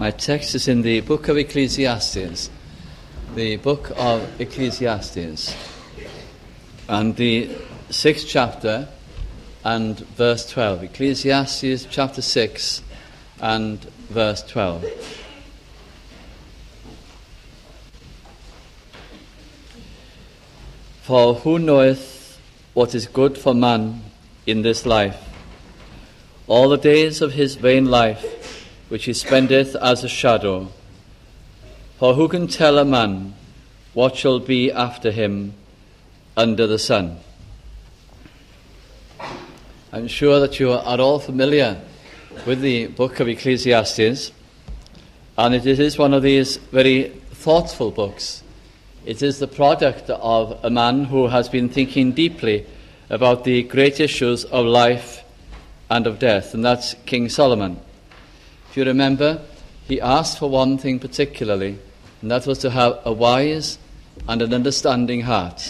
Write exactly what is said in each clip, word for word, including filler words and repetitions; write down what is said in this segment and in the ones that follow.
My text is in the book of Ecclesiastes, the book of Ecclesiastes, and the sixth chapter and verse twelve. Ecclesiastes chapter six and verse twelve. For who knoweth what is good for man in this life? All the days of his vain life, which he spendeth as a shadow. For who can tell a man what shall be after him under the sun? I'm sure that you are all familiar with the book of Ecclesiastes, and it is one of these very thoughtful books. It is the product of a man who has been thinking deeply about the great issues of life and of death, and that's King Solomon. If you remember, he asked for one thing particularly, and that was to have a wise and an understanding heart.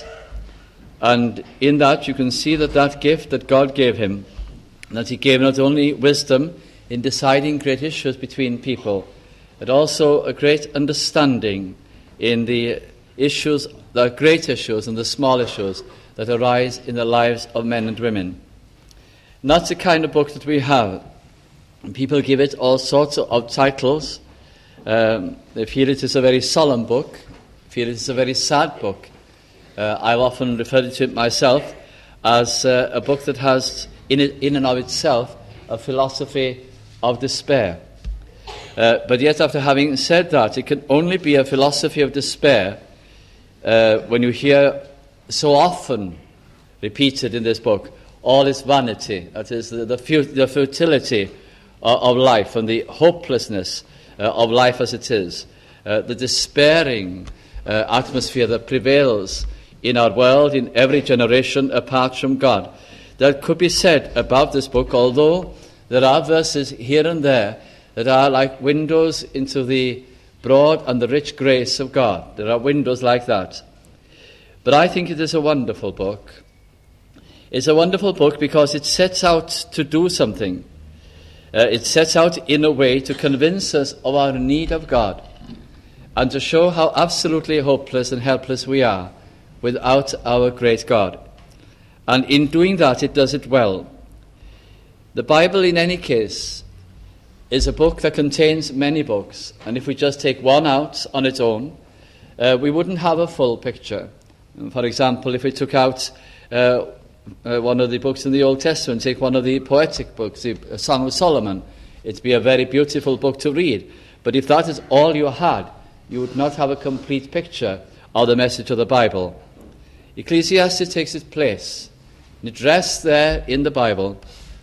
And in that you can see that that gift that God gave him, that he gave not only wisdom in deciding great issues between people, but also a great understanding in the issues, the great issues and the small issues that arise in the lives of men and women. And that's the kind of book that we have. And people give it all sorts of, of titles. Um, they feel it is a very solemn book. They feel it is a very sad book. Uh, I've often referred to it myself as uh, a book that has in it, in and of itself, a philosophy of despair. Uh, but yet, after having said that, it can only be a philosophy of despair uh, when you hear so often repeated in this book, all is vanity, that is, the, the, fut- the futility of, of life and the hopelessness uh, of life as it is, uh, the despairing uh, atmosphere that prevails in our world, in every generation apart from God. That could be said about this book, although there are verses here and there that are like windows into the broad and the rich grace of God. There are windows like that. But I think it is a wonderful book. It's a wonderful book because it sets out to do something. Uh, it sets out in a way to convince us of our need of God and to show how absolutely hopeless and helpless we are without our great God. And in doing that, it does it well. The Bible, in any case, is a book that contains many books. And if we just take one out on its own, uh, we wouldn't have a full picture. For example, if we took out uh, uh, one of the books in the Old Testament, take one of the poetic books, the Song of Solomon, it'd be a very beautiful book to read. But if that is all you had, you would not have a complete picture of the message of the Bible. Ecclesiastes takes its place. It rests there in the Bible.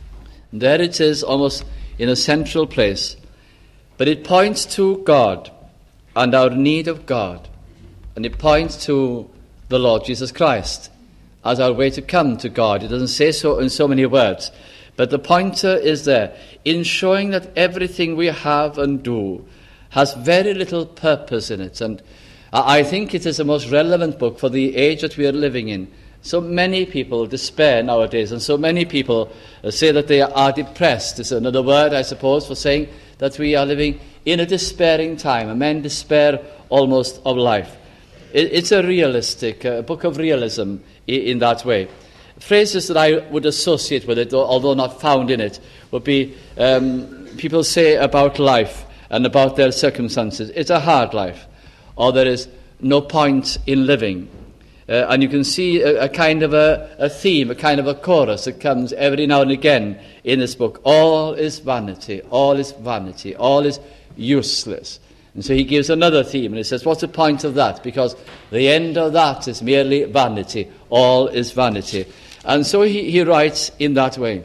And there it is, almost in a central place. But it points to God and our need of God. And it points to the Lord Jesus Christ as our way to come to God. It doesn't say so in so many words. But the pointer is there in showing that everything we have and do has very little purpose in it. And I think it is the most relevant book for the age that we are living in. So many people despair nowadays, and so many people say that they are depressed. It's another word, I suppose, for saying that we are living in a despairing time. And men despair almost of life. It's a realistic, a book of realism in that way. Phrases that I would associate with it, although not found in it, would be um, people say about life and about their circumstances, it's a hard life, or there is no point in living. Uh, and you can see a, a kind of a, a theme, a kind of a chorus that comes every now and again in this book. All is vanity, all is vanity, all is useless. And so he gives another theme, and he says, what's the point of that? Because the end of that is merely vanity. All is vanity. And so he, he writes in that way.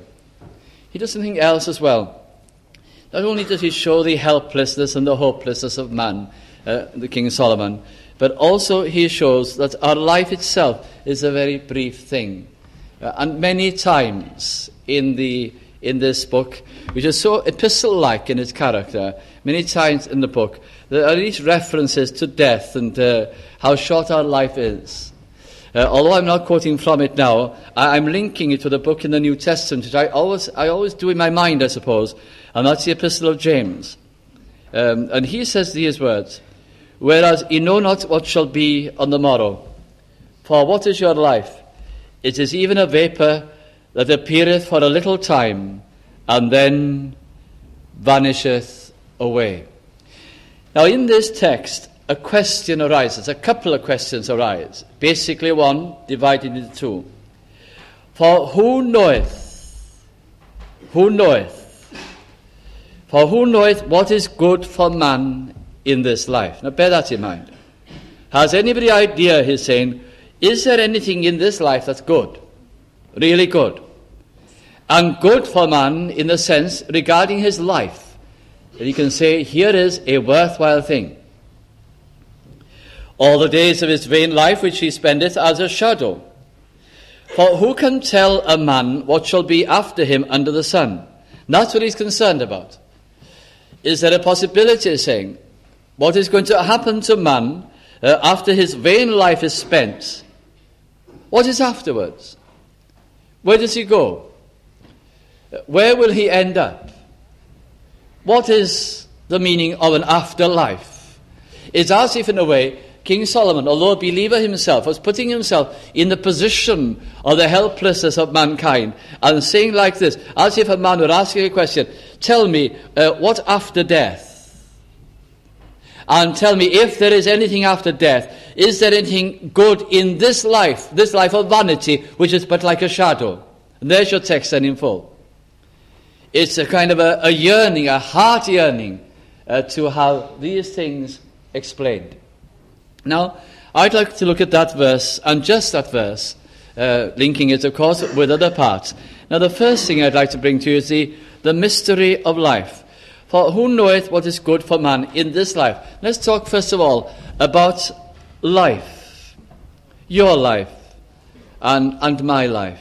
He does something else as well. Not only does he show the helplessness and the hopelessness of man, uh, the King Solomon, but also he shows that our life itself is a very brief thing. Uh, and many times in the in this book, which is so epistle-like in its character, many times in the book, there are these references to death and uh, how short our life is. Uh, although I'm not quoting from it now, I, I'm linking it to the book in the New Testament, which I always, I always do in my mind, I suppose, and that's the Epistle of James. Um, and he says these words, whereas ye know not what shall be on the morrow. For what is your life? It is even a vapour that appeareth for a little time, and then vanisheth away. Now in this text, a question arises, a couple of questions arise. Basically one divided into two. For who knoweth? Who knoweth? For who knoweth what is good for man in this life? Now bear that in mind. Has anybody idea, he's saying, is there anything in this life that's good? Really good? And good for man in the sense regarding his life. That he can say, here is a worthwhile thing. All the days of his vain life which he spendeth as a shadow. For who can tell a man what shall be after him under the sun? That's what he's concerned about. Is there a possibility, he's saying, what is going to happen to man uh, after his vain life is spent? What is afterwards? Where does he go? Where will he end up? What is the meaning of an afterlife? It's as if, in a way, King Solomon, although a believer himself, was putting himself in the position of the helplessness of mankind and saying like this, as if a man were asking a question, tell me, uh, what after death? And tell me, if there is anything after death, is there anything good in this life, this life of vanity, which is but like a shadow? And there's your text then in full. It's a kind of a, a yearning, a heart yearning uh, to have these things explained. Now, I'd like to look at that verse, and just that verse, uh, linking it, of course, with other parts. Now, the first thing I'd like to bring to you is the, the mystery of life. For who knoweth what is good for man in this life? Let's talk, first of all, about life. Your life and, and my life.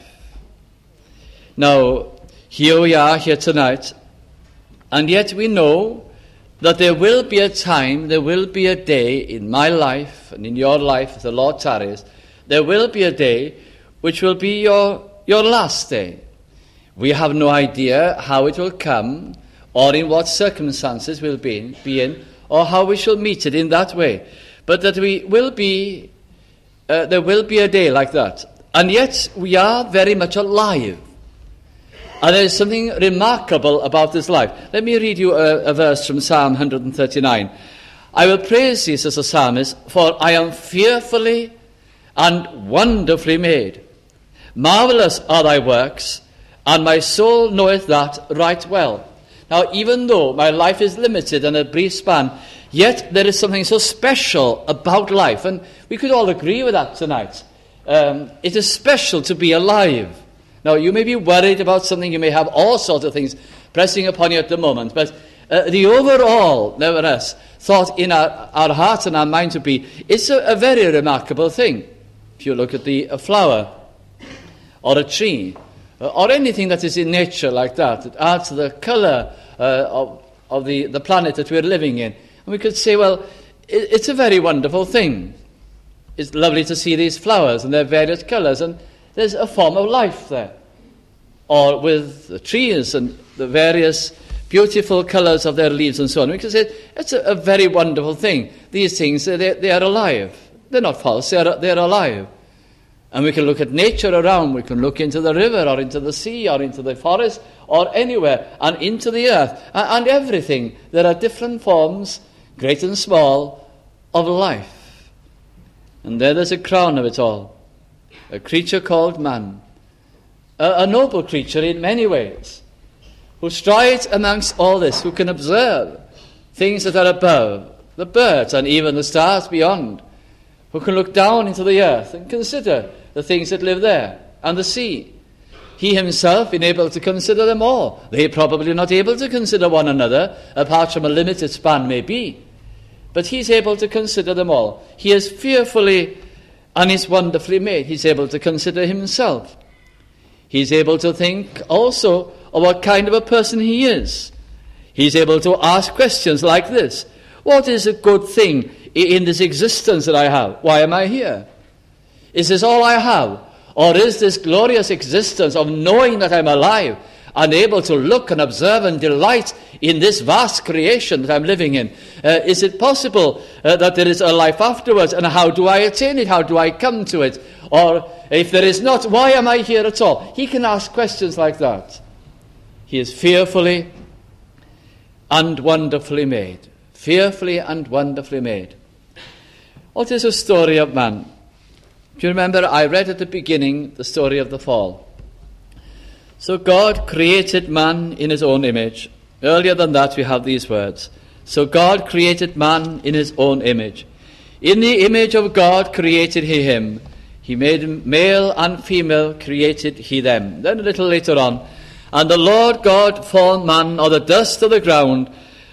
Now, here we are, here tonight, and yet we know that there will be a time, there will be a day in my life and in your life, if the Lord tarries, there will be a day which will be your, your last day. We have no idea how it will come, or in what circumstances we'll be in, be in, or how we shall meet it in that way. But that we will be, uh, there will be a day like that. And yet we are very much alive. And there is something remarkable about this life. Let me read you a, a verse from Psalm one thirty-nine. I will praise thee, says the psalmist, for I am fearfully and wonderfully made. Marvelous are thy works, and my soul knoweth that right well. Now, even though my life is limited and a brief span, yet there is something so special about life. And we could all agree with that tonight. Um, it is special to be alive. Now, you may be worried about something, you may have all sorts of things pressing upon you at the moment, but uh, the overall, nevertheless, thought in our, our heart and our mind to be, it's a, a very remarkable thing. If you look at the a flower, or a tree, uh, or anything that is in nature like that, it adds to the colour uh, of, of the, the planet that we're living in. And we could say, well, it, it's a very wonderful thing. It's lovely to see these flowers and their various colours, and there's a form of life there. Or with the trees and the various beautiful colours of their leaves and so on. We can say it's a, a very wonderful thing. These things, they, they are alive. They're not false, they're, they're alive. And we can look at nature around. We can look into the river or into the sea or into the forest or anywhere and into the earth and, and everything. There are different forms, great and small, of life. And there there's a crown of it all. A creature called man, a, a noble creature in many ways, who strides amongst all this, who can observe things that are above, the birds and even the stars beyond, who can look down into the earth and consider the things that live there, and the sea. He himself is able to consider them all. They are probably not able to consider one another, apart from a limited span maybe, but he's able to consider them all. He is fearfully and is wonderfully made. He's able to consider himself. He's able to think also of what kind of a person he is. He's able to ask questions like this. What is a good thing in this existence that I have? Why am I here? Is this all I have? Or is this glorious existence of knowing that I'm alive and able to look and observe and delight in this vast creation that I'm living in? Uh, is it possible uh, that there is a life afterwards? And how do I attain it? How do I come to it? Or if there is not, why am I here at all? He can ask questions like that. He is fearfully and wonderfully made. Fearfully and wonderfully made. What is the story of man? Do you remember I read at the beginning the story of the fall? So God created man in his own image. Earlier than that we have these words. So God created man in his own image. In the image of God created he him. He made him male and female created he them. Then a little later on. And the Lord God formed man of the dust of the ground,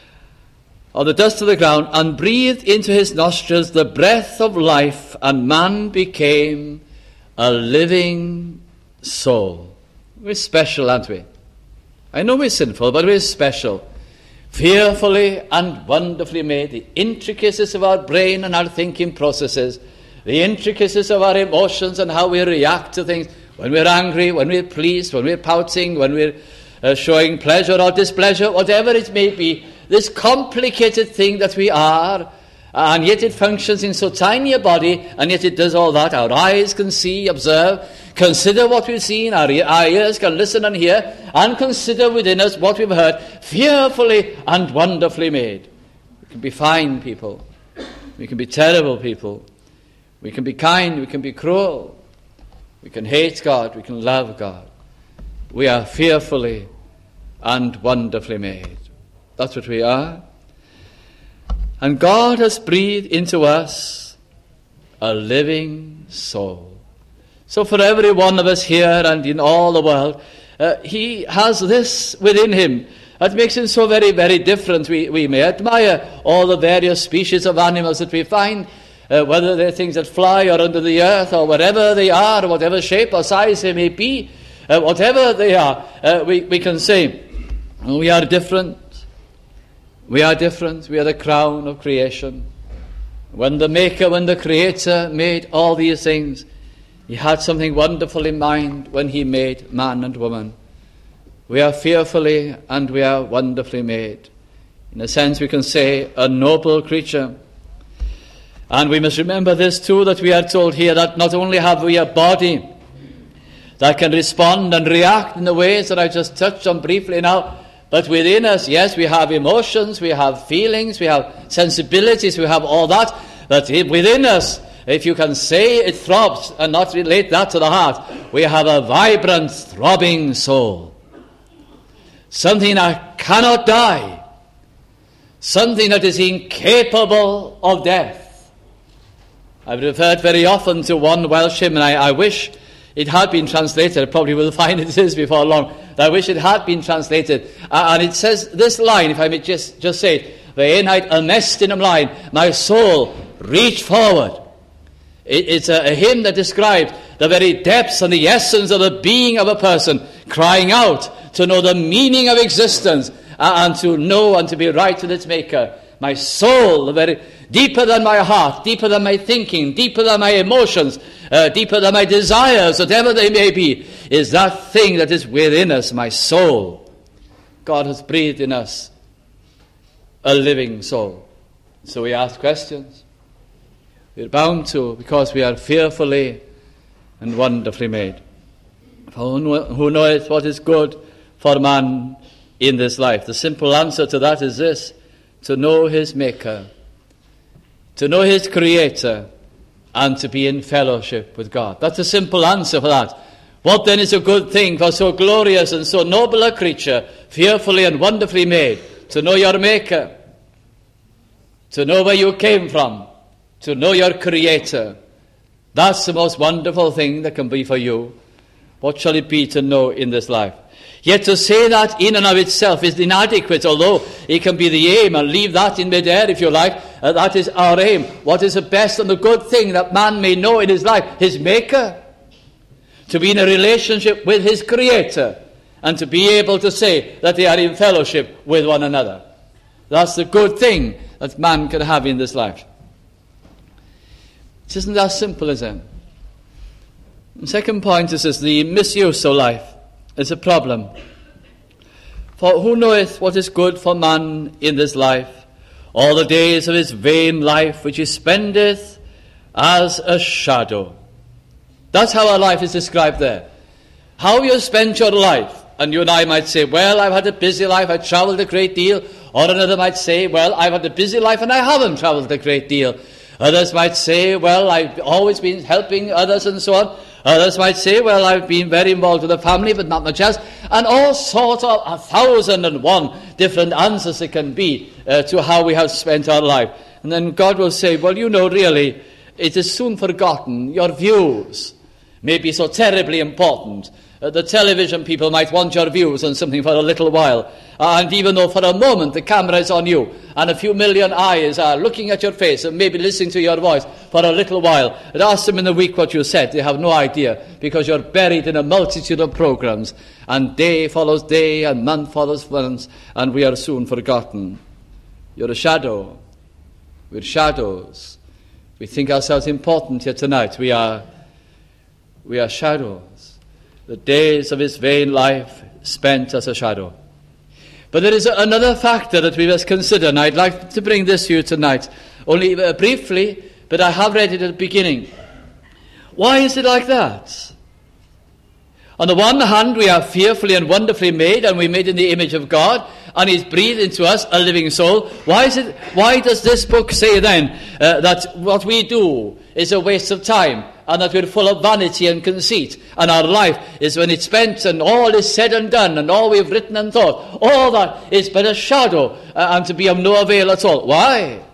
of the dust of the ground, and breathed into his nostrils the breath of life, and man became a living soul. We're special, aren't we? I know we're sinful, but we're special. Fearfully and wonderfully made. The intricacies of our brain and our thinking processes, the intricacies of our emotions and how we react to things, when we're angry, when we're pleased, when we're pouting, when we're uh, showing pleasure or displeasure, whatever it may be, this complicated thing that we are, and yet it functions in so tiny a body, and yet it does all that. Our eyes can see, observe, consider what we've seen, our, our ears can listen and hear, and consider within us what we've heard, fearfully and wonderfully made. We can be fine people, we can be terrible people, we can be kind, we can be cruel, we can hate God, we can love God. We are fearfully and wonderfully made. That's what we are. And God has breathed into us a living soul. So for every one of us here and in all the world, uh, he has this within him that makes him so very, very different. We, we may admire all the various species of animals that we find, uh, whether they're things that fly or under the earth or wherever they are, whatever shape or size they may be, uh, whatever they are, uh, we, we can say, we are different. We are different. We are the crown of creation. When the Maker, when the Creator made all these things, he had something wonderful in mind when he made man and woman. We are fearfully and we are wonderfully made. In a sense, we can say a noble creature. And we must remember this too, that we are told here that not only have we a body that can respond and react in the ways that I just touched on briefly now, but within us, yes, we have emotions, we have feelings, we have sensibilities, we have all that. But within us, if you can say it throbs and not relate that to the heart, we have a vibrant, throbbing soul. Something that cannot die. Something that is incapable of death. I've referred very often to one Welsh hymn, and I, I wish it had been translated. I probably will find it is before long. I wish it had been translated. Uh, and it says this line, if I may just, just say it, Fe einhaid ymestyn ymlaen, my soul, reach forward. It, it's a, a hymn that describes the very depths and the essence of the being of a person, crying out to know the meaning of existence uh, and to know and to be right with its Maker. My soul, the very deeper than my heart, deeper than my thinking, deeper than my emotions, uh, deeper than my desires, whatever they may be, is that thing that is within us, my soul. God has breathed in us a living soul. So we ask questions. We're bound to, because we are fearfully and wonderfully made. For who knoweth what is good for man in this life? The simple answer to that is this: to know his Maker, to know his Creator, and to be in fellowship with God. That's a simple answer for that. What then is a good thing for so glorious and so noble a creature, fearfully and wonderfully made? To know your Maker, to know where you came from, to know your Creator. That's the most wonderful thing that can be for you. What shall it be to know in this life? Yet to say that in and of itself is inadequate, although it can be the aim, and leave that in mid-air if you like. Uh, that is our aim. What is the best and the good thing that man may know in his life? His Maker. To be in a relationship with his Creator, and to be able to say that they are in fellowship with one another. That's the good thing that man can have in this life. It isn't that simple, is it? The second point is this: the misuse of life is a problem. For who knoweth what is good for man in this life? All the days of his vain life which he spendeth as a shadow. That's how our life is described there. How you spent your life. And you and I might say, well, I've had a busy life, I travelled a great deal. Or another might say, well, I've had a busy life and I haven't travelled a great deal. Others might say, well, I've always been helping others and so on. Others might say, well, I've been very involved with the family, but not much else. And all sorts of a thousand and one different answers it can be uh, to how we have spent our life. And then God will say, well, you know, really, it is soon forgotten. Your views may be so terribly important. Uh, the television people might want your views on something for a little while. Uh, and even though for a moment the camera is on you and a few million eyes are looking at your face and maybe listening to your voice for a little while, and ask them in a week what you said, they have no idea because you're buried in a multitude of programs. And day follows day and month follows month and we are soon forgotten. You're a shadow. We're shadows. We think ourselves important here tonight. We are, we are shadows. The days of his vain life spent as a shadow. But there is another factor that we must consider, and I'd like to bring this to you tonight, only uh, briefly, but I have read it at the beginning. Why is it like that? On the one hand, we are fearfully and wonderfully made, and we're made in the image of God, and he's breathed into us a living soul. Why is it? Why does this book say then uh, that what we do is a waste of time, and that we're full of vanity and conceit, and our life is when it's spent and all is said and done, and all we've written and thought, all that is but a shadow, uh, and to be of no avail at all? Why?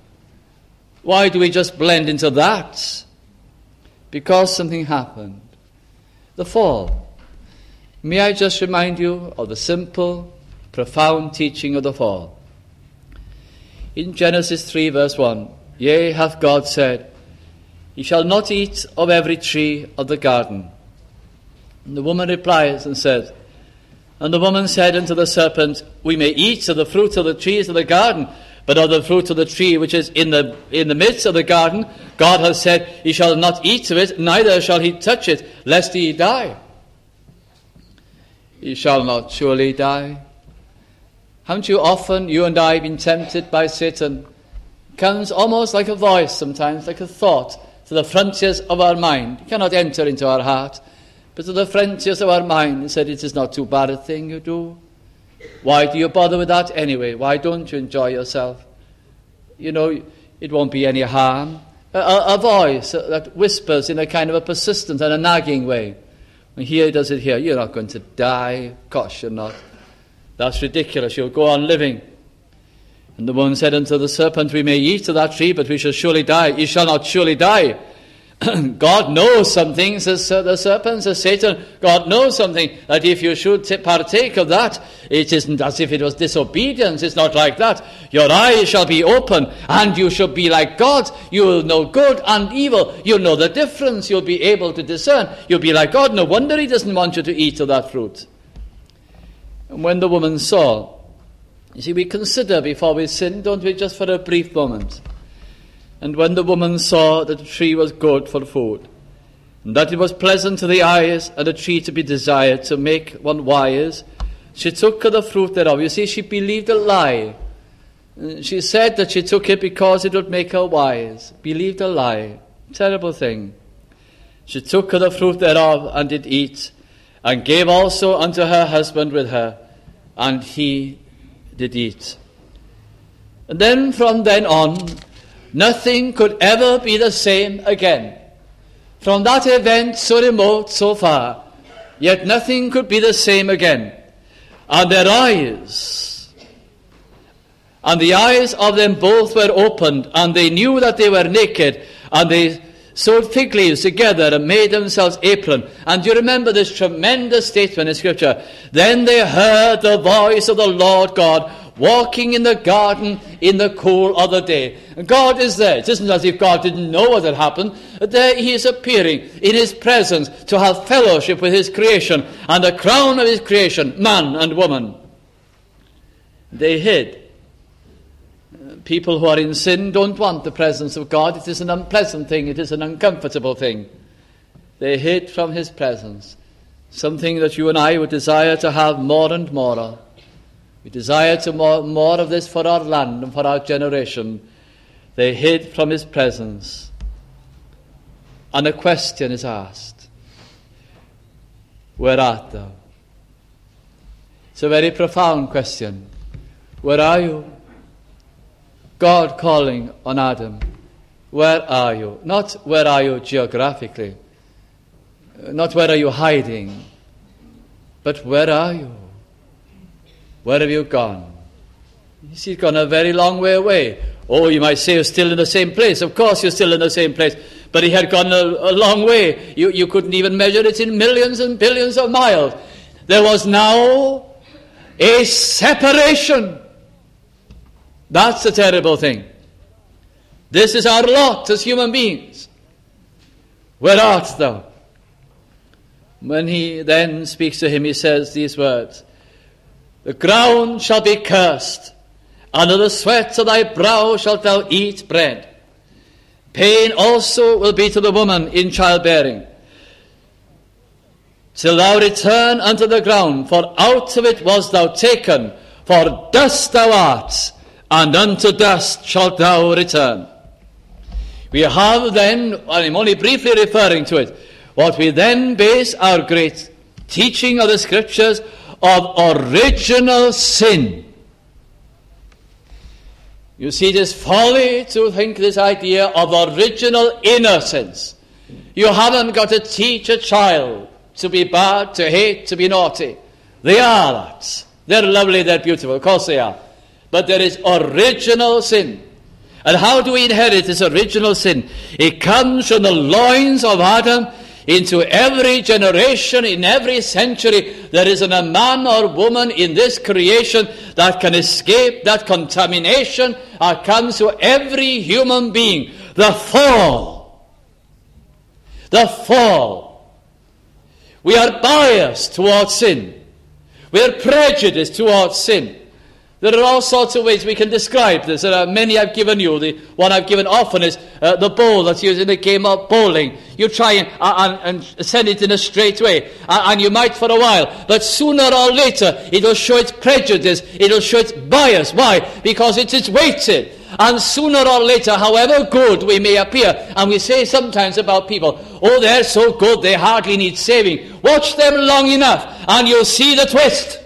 Why do we just blend into that? Because something happened. The fall. May I just remind you of the simple, profound teaching of the fall. In Genesis three verse one, yea, hath God said, ye shall not eat of every tree of the garden. And the woman replies and says, and the woman said unto the serpent, we may eat of the fruit of the trees of the garden, but of the fruit of the tree which is in the in the midst of the garden, God has said, he shall not eat of it, neither shall he touch it, lest he die. He shall not surely die. Haven't you often, you and I, been tempted by Satan? Comes almost like a voice sometimes, like a thought, to the frontiers of our mind. It cannot enter into our heart, but to the frontiers of our mind, and said, it is not too bad a thing you do. Why do you bother with that anyway? Why don't you enjoy yourself? You know, it won't be any harm. A, a, a voice that whispers in a kind of a persistent and a nagging way. And here does it here. You're not going to die. Gosh, you're not. That's ridiculous. You'll go on living. And the woman said unto the serpent, we may eat of that tree, but we shall surely die. You shall not surely die. God knows something, says the serpent, says Satan. God knows something, that if you should t- partake of that, it isn't as if it was disobedience. It's not like that. Your eyes shall be open, and you shall be like God. You will know good and evil. You'll know the difference. You'll be able to discern. You'll be like God. No wonder he doesn't want you to eat of that fruit. And when the woman saw, you see, we consider before we sin, don't we, just for a brief moment. And when the woman saw that the tree was good for food, and that it was pleasant to the eyes, and a tree to be desired to make one wise, she took of the fruit thereof. You see, she believed a lie. She said that she took it because it would make her wise. Believed a lie. Terrible thing. She took of the fruit thereof, and did eat, and gave also unto her husband with her, and he did eat. And then from then on, nothing could ever be the same again. From that event so remote, so far, yet nothing could be the same again. And their eyes, and the eyes of them both were opened, and they knew that they were naked, and they sewed fig leaves together and made themselves apron. And you remember this tremendous statement in Scripture. Then they heard the voice of the Lord God walking in the garden in the cool of the day. God is there. It isn't as if God didn't know what had happened. There he is appearing in his presence to have fellowship with his creation, and the crown of his creation, man and woman. They hid. People who are in sin don't want the presence of God. It is an unpleasant thing. It is an uncomfortable thing. They hid from his presence, something that you and I would desire to have more and more of. We desire to more, more of this for our land and for our generation. They hid from his presence. And a question is asked. Where art thou? It's a very profound question. Where are you? God calling on Adam. Where are you? Not where are you geographically. Not where are you hiding. But where are you? Where have you gone? You see, you've gone a very long way away. Oh, you might say you're still in the same place. Of course you're still in the same place. But he had gone a, a long way. You, you couldn't even measure it in millions and billions of miles. There was now a separation. That's the terrible thing. This is our lot as human beings. Where art thou? When he then speaks to him, he says these words. The ground shall be cursed. Under the sweat of thy brow shalt thou eat bread. Pain also will be to the woman in childbearing, till thou return unto the ground, for out of it was thou taken, for dust thou art, and unto dust shalt thou return. We have then, and I'm only briefly referring to it, what we then base our great teaching of the Scriptures of original sin. You see, it is folly to think this idea of original innocence. You haven't got to teach a child to be bad, to hate, to be naughty. They are that. They're lovely, they're beautiful, of course they are. But there is original sin. And how do we inherit this original sin? It comes from the loins of Adam into every generation, in every century. There isn't a man or woman in this creation that can escape that contamination that comes to every human being. The fall. The fall. We are biased towards sin. We are prejudiced towards sin. There are all sorts of ways we can describe this. There are many I've given you. The one I've given often is uh, the bowl that's used in the game of bowling. You try and, uh, and, and send it in a straight way, uh, and you might for a while. But sooner or later, it will show its prejudice. It will show its bias. Why? Because it is weighted. And sooner or later, however good we may appear, and we say sometimes about people, oh, they're so good, they hardly need saving. Watch them long enough, and you'll see the twist.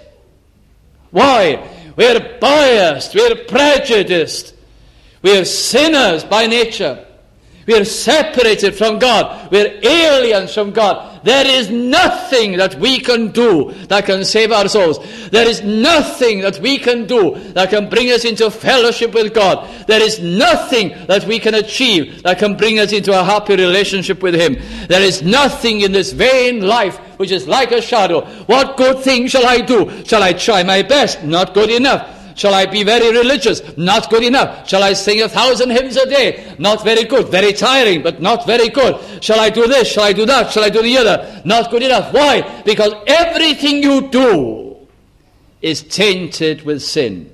Why? We're biased, we're prejudiced, we're sinners by nature. We're separated from God, we're aliens from God. There is nothing that we can do that can save our souls. There is nothing that we can do that can bring us into fellowship with God. There is nothing that we can achieve that can bring us into a happy relationship with Him. There is nothing in this vain life which is like a shadow. What good thing shall I do? Shall I try my best? Not good enough. Shall I be very religious? Not good enough. Shall I sing a thousand hymns a day? Not very good. Very tiring, but not very good. Shall I do this? Shall I do that? Shall I do the other? Not good enough. Why? Because everything you do is tainted with sin.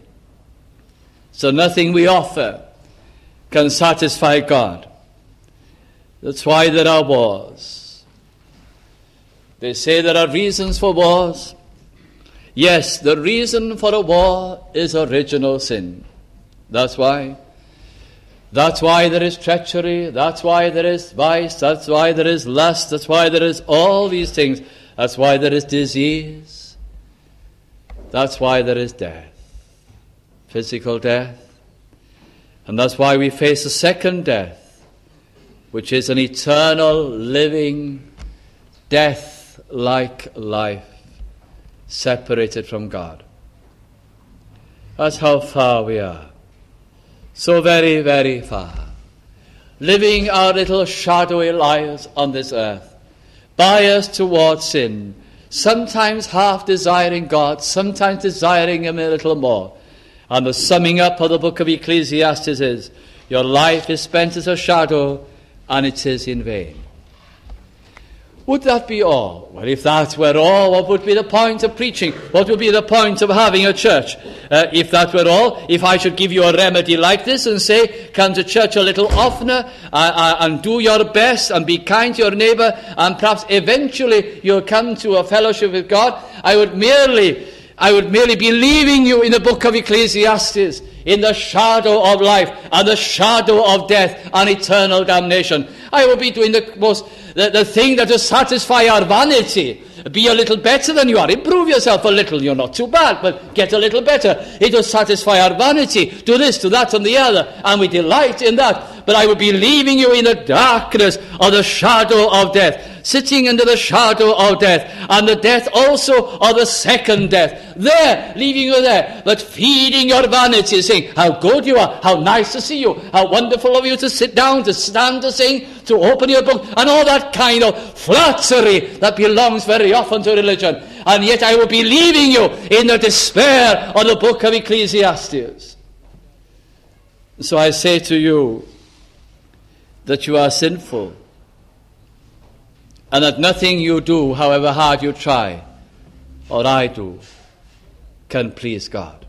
So nothing we offer can satisfy God. That's why there are wars. They say there are reasons for wars. Yes, the reason for a war is original sin. That's why. That's why there is treachery. That's why there is vice. That's why there is lust. That's why there is all these things. That's why there is disease. That's why there is death. Physical death. And that's why we face a second death, which is an eternal, living, death-like life, separated from God. That's how far we are. So very, very far. Living our little shadowy lives on this earth, biased towards sin, sometimes half desiring God, sometimes desiring Him a little more. And the summing up of the book of Ecclesiastes is, your life is spent as a shadow, and it is in vain. Would that be all? Well, if that were all, what would be the point of preaching? What would be the point of having a church? Uh, if that were all, if I should give you a remedy like this and say, come to church a little oftener uh, uh, and do your best and be kind to your neighbor, and perhaps eventually you'll come to a fellowship with God, I would merely I would merely be leaving you in the book of Ecclesiastes, in the shadow of life and the shadow of death and eternal damnation. I would be doing the most, the, the thing that will satisfy our vanity. Be a little better than you are. Improve yourself a little. You're not too bad, but get a little better. It will satisfy our vanity. Do this, do that, and the other. And we delight in that. But I would be leaving you in the darkness of the shadow of death. Sitting under the shadow of death. And the death also of the second death. There, leaving you there. But feeding your vanity, saying how good you are. How nice to see you. How wonderful of you to sit down, to stand, to sing, to open your book. And all that kind of flattery that belongs very often to religion. And yet I will be leaving you in the despair of the book of Ecclesiastes. So I say to you that you are sinful, and that nothing you do, however hard you try, or I do, can please God.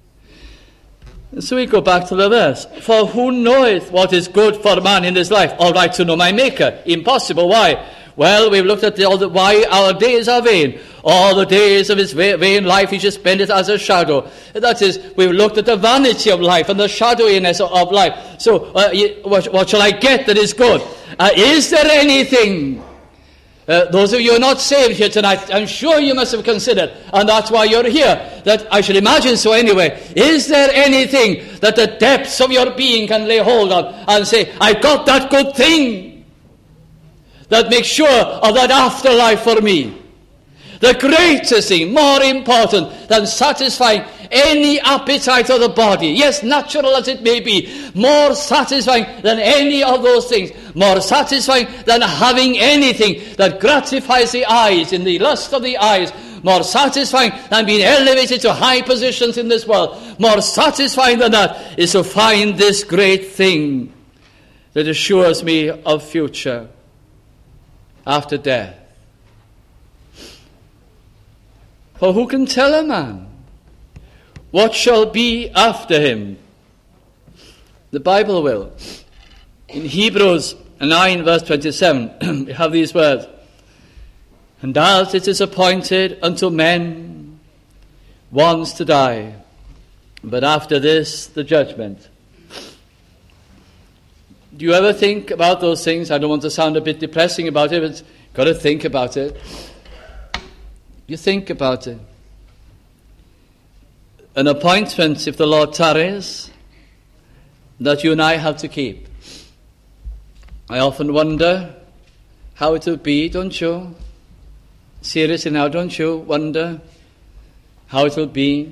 And so we go back to the verse. For who knoweth what is good for man in his life? All right, to know my Maker. Impossible. Why? Well, we've looked at the, all the, why our days are vain. All the days of his vain life, he should spend it as a shadow. That is, we've looked at the vanity of life and the shadowiness of, of life. So, uh, what, what shall I get that is good? Uh, is there anything? Uh, those of you who are not saved here tonight, I'm sure you must have considered, and that's why you're here, that I should imagine so anyway. Is there anything that the depths of your being can lay hold of and say, I got that good thing that makes sure of that afterlife for me? The greatest thing, more important than satisfying any appetite of the body, yes, natural as it may be, more satisfying than any of those things, more satisfying than having anything that gratifies the eyes in the lust of the eyes, more satisfying than being elevated to high positions in this world, more satisfying than that is to find this great thing that assures me of future after death. For who can tell a man what shall be after him? The Bible will. In Hebrews nine verse twenty-seven, we have these words. And as it is appointed unto men once to die, but after this the judgment. Do you ever think about those things? I don't want to sound a bit depressing about it, but you've got to think about it. You think about it. An appointment, if the Lord tarries, that you and I have to keep. I often wonder how it will be, don't you? Seriously now, don't you wonder how it will be?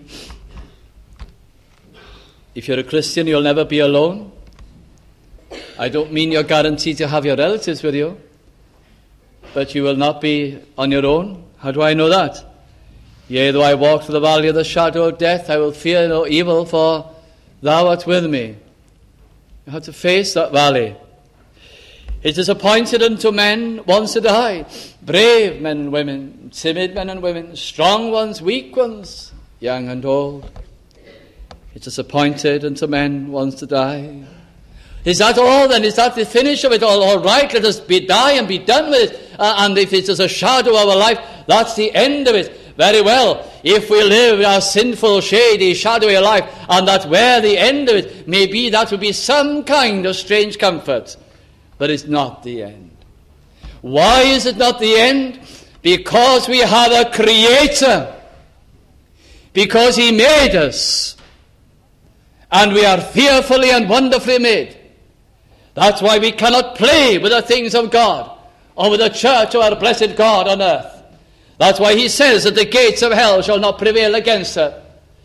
If you're a Christian, you'll never be alone. I don't mean you're guaranteed to have your relatives with you, but you will not be on your own. How do I know that? Yea, though I walk through the valley of the shadow of death, I will fear no evil, for thou art with me. You have to face that valley. It is appointed unto men once to die. Brave men and women, timid men and women, strong ones, weak ones, young and old. It is appointed unto men once to die. Is that all then? Is that the finish of it all? All right, let us be die and be done with it. Uh, and if it is a shadow of our life, that's the end of it. Very well. If we live our sinful, shady, shadowy life, and that where the end of it may be, that will be some kind of strange comfort. But it's not the end. Why is it not the end? Because we have a Creator. Because He made us. And we are fearfully and wonderfully made. That's why we cannot play with the things of God, or with the church of our blessed God on earth. That's why He says that the gates of hell shall not prevail against her.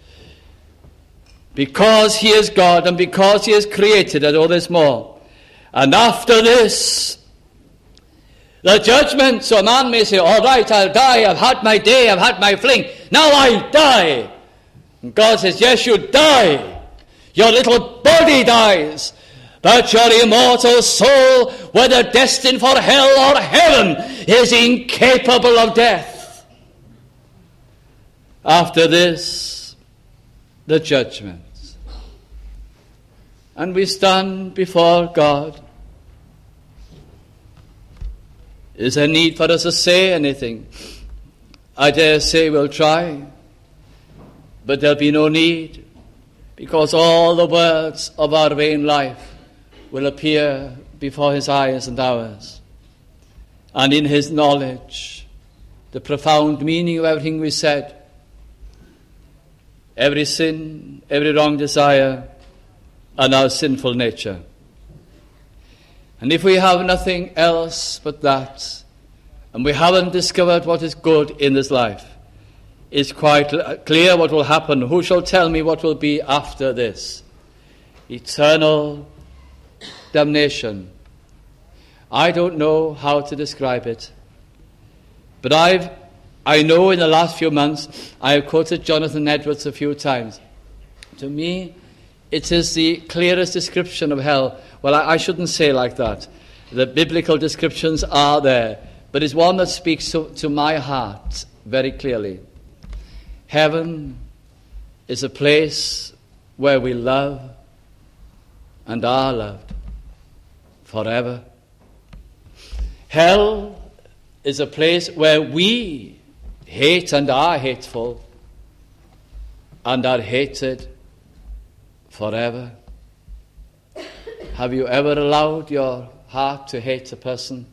Because He is God, and because He has created and all this more. And after this, the judgment. So a man may say, all right, I'll die, I've had my day, I've had my fling, now I die. And God says, yes, you die. Your little body dies. But your immortal soul, whether destined for hell or heaven, is incapable of death. After this, the judgment. And we stand before God. Is there need for us to say anything? I dare say we'll try. but there'll be no need, because all the words of our vain life will appear before his eyes and ours. And in his knowledge, the profound meaning of everything we said, every sin, every wrong desire, and our sinful nature. And if we have nothing else but that, and we haven't discovered what is good in this life, it's quite clear what will happen. Who shall tell me what will be after this? Eternal damnation. I don't know how to describe it, but I've, I know in the last few months, I have quoted Jonathan Edwards a few times. To me, it is the clearest description of hell. Well, I, I shouldn't say like that. The biblical descriptions are there, but it's one that speaks to, to my heart very clearly. Heaven is a place where we love and are loved forever. Hell is a place where we hate and are hateful and are hated forever. Have you ever allowed your heart to hate a person?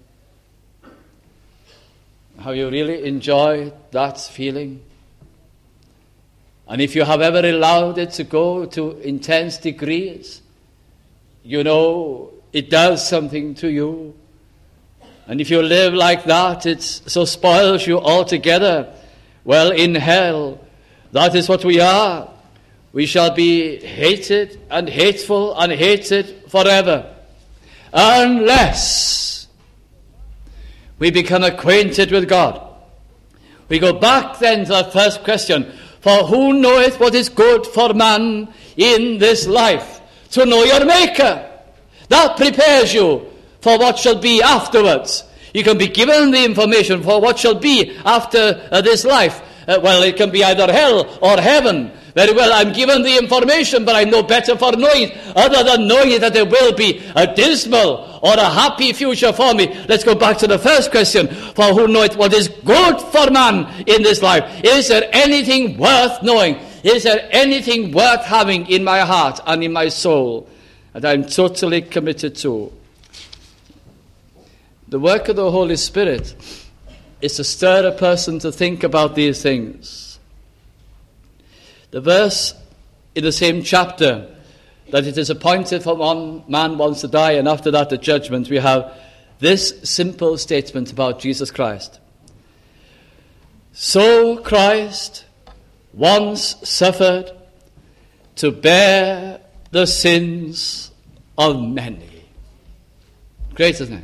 Have you really enjoyed that feeling? And if you have ever allowed it to go to intense degrees, you know it does something to you. And if you live like that, it so spoils you altogether. Well, in hell, that is what we are. We shall be hated and hateful and hated forever, unless we become acquainted with God. We go back then to that first question. For who knoweth what is good for man in this life? To know your Maker. That prepares you for what shall be afterwards. You can be given the information for what shall be after uh, this life. Uh, well, it can be either hell or heaven. Very well, I'm given the information, but I'm no better for knowing it, other than knowing that there will be a dismal or a happy future for me. Let's go back to the first question. For who knoweth what is good for man in this life? Is there anything worth knowing? Is there anything worth having in my heart and in my soul that I'm totally committed to? The work of the Holy Spirit is to stir a person to think about these things. The verse in the same chapter, that it is appointed for one man once to die, and after that the judgment, we have this simple statement about Jesus Christ. So Christ once suffered to bear the sins of many. Great, isn't it?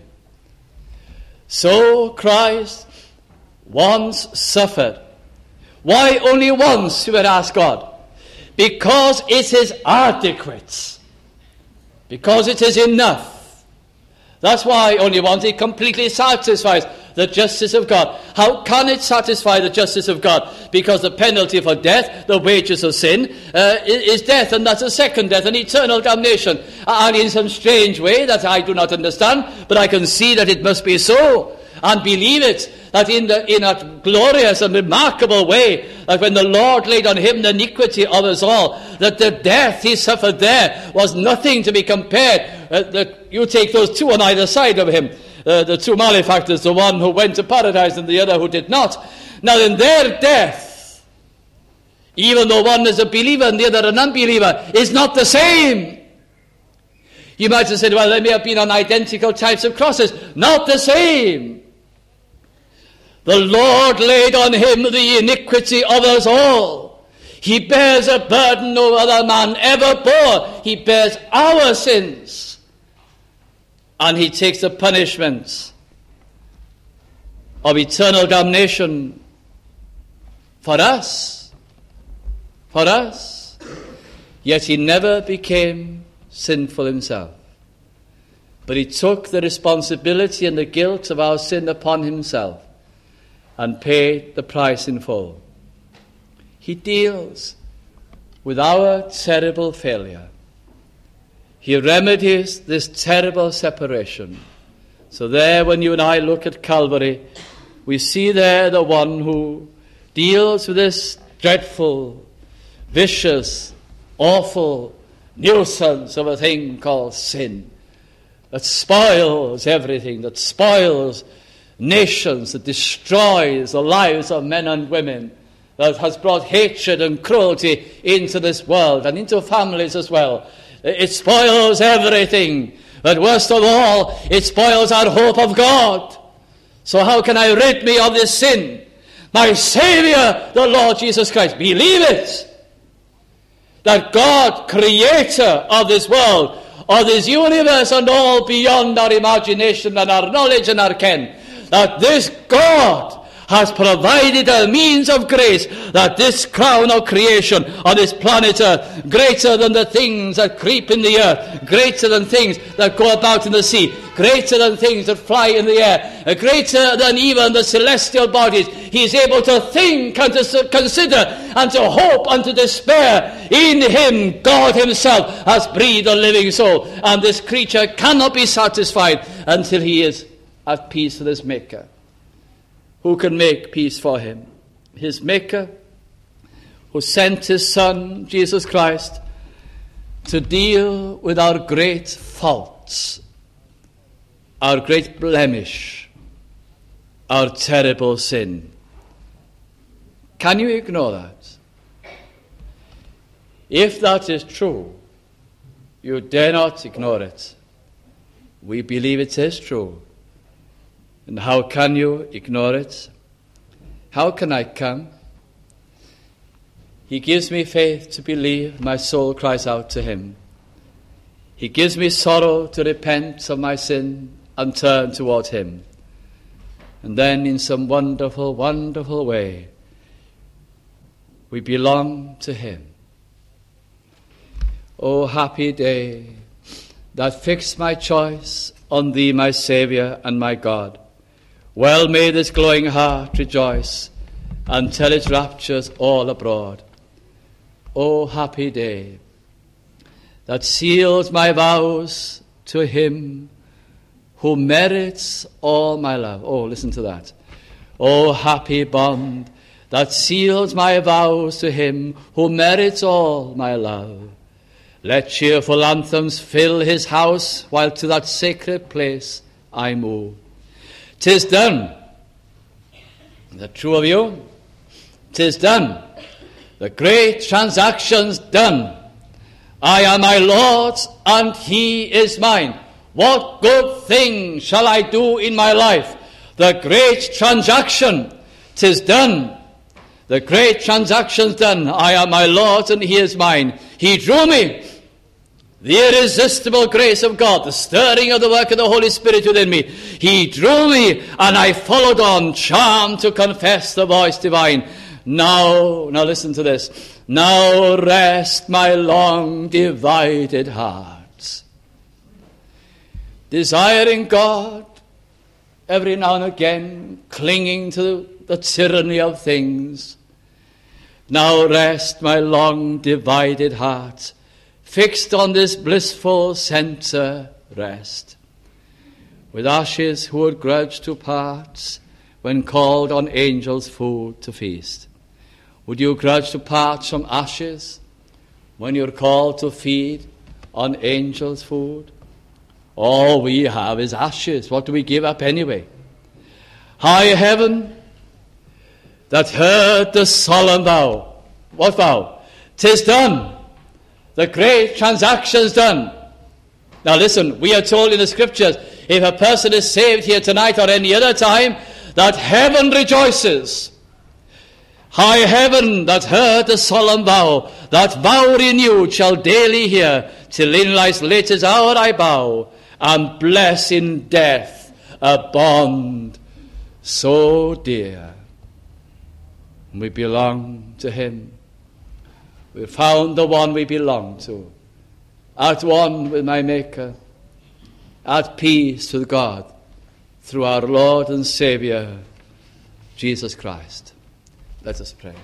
So Christ once suffered. Why only once, you would ask God? Because it is adequate. Because it is enough. That's why only once. It completely satisfies the justice of God. How can it satisfy the justice of God? Because the penalty for death, the wages of sin, uh, is death, and that's a second death, an eternal damnation. And in some strange way that I do not understand, but I can see that it must be so, and believe it, that in, the, in a glorious and remarkable way, that when the Lord laid on him the iniquity of us all, that the death he suffered there was nothing to be compared. Uh, the, you take those two on either side of him, uh, the two malefactors, the one who went to paradise and the other who did not. Now in their death, even though one is a believer and the other an unbeliever, is not the same. You might have said, well, they may have been on identical types of crosses. Not the same. The Lord laid on him the iniquity of us all. He bears a burden no other man ever bore. He bears our sins. And he takes the punishment of eternal damnation for us. For us. Yet he never became sinful himself. But he took the responsibility and the guilt of our sin upon himself and paid the price in full. He deals with our terrible failure. He remedies this terrible separation. So there, when you and I look at Calvary, we see there the one who deals with this dreadful vicious, awful nuisance of a thing called sin that spoils everything, that spoils nations, that destroys the lives of men and women, that has brought hatred and cruelty into this world and into families as well. It spoils everything, but worst of all, it spoils our hope of God. So how can I rid me of this sin? My Savior, the Lord Jesus Christ. Believe it. That God, creator of this world, of this universe and all beyond our imagination and our knowledge and our ken, that this God has provided a means of grace, that this crown of creation on this planet Earth, greater than the things that creep in the earth, greater than things that go about in the sea, greater than things that fly in the air, greater than even the celestial bodies, he is able to think and to consider and to hope and to despair. In him, God himself has breathed a living soul, and this creature cannot be satisfied until he is at peace with his Maker. Who can make peace for him? His Maker, who sent his Son, Jesus Christ, to deal with our great faults, our great blemish, our terrible sin. Can you ignore that? If that is true, you dare not ignore it. We believe it is true. And how can you ignore it? How can I come? He gives me faith to believe. My soul cries out to him. He gives me sorrow to repent of my sin and turn toward him. And then in some wonderful, wonderful way, we belong to him. Oh, happy day that fixed my choice on thee, my Saviour and my God. Well may this glowing heart rejoice and tell its raptures all abroad. O happy day that seals my vows to him who merits all my love. Oh, listen to that. O happy bond that seals my vows to him who merits all my love. Let cheerful anthems fill his house while to that sacred place I move. 'Tis done. Is that true of you? 'Tis done. The great transaction's done. I am my Lord's and he is mine. What good thing shall I do in my life? The great transaction, 'tis done. The great transaction's done. I am my Lord's and he is mine. He drew me. The irresistible grace of God, the stirring of the work of the Holy Spirit within me. He drew me, and I followed on, charmed to confess the voice divine. Now, now listen to this. Now rest my long divided heart, desiring God, every now and again, clinging to the tyranny of things. Now rest my long divided heart, fixed on this blissful centre rest. With ashes who would grudge to part when called on angels' food to feast. Would you grudge to part from ashes when you're called to feed on angels' food? All we have is ashes. What do we give up anyway? High heaven that heard the solemn vow. What vow? 'Tis done. The great transaction's done. Now listen, we are told in the scriptures, if a person is saved here tonight or any other time, that heaven rejoices. High heaven that heard the solemn vow, that vow renewed shall daily hear, till in life's latest hour I bow, and bless in death a bond so dear. We belong to him. We found the one we belong to, at one with my Maker, at peace with God, through our Lord and Saviour, Jesus Christ. Let us pray.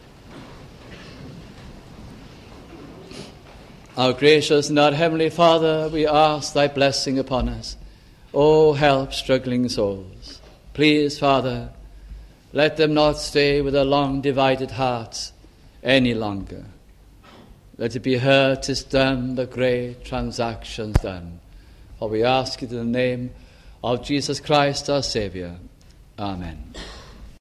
Our gracious and our heavenly Father, we ask thy blessing upon us. Oh, help struggling souls. Please, Father, let them not stay with a long divided heart any longer. Let it be heard, 'tis done, the great transaction's done. For we ask it in the name of Jesus Christ our Saviour. Amen.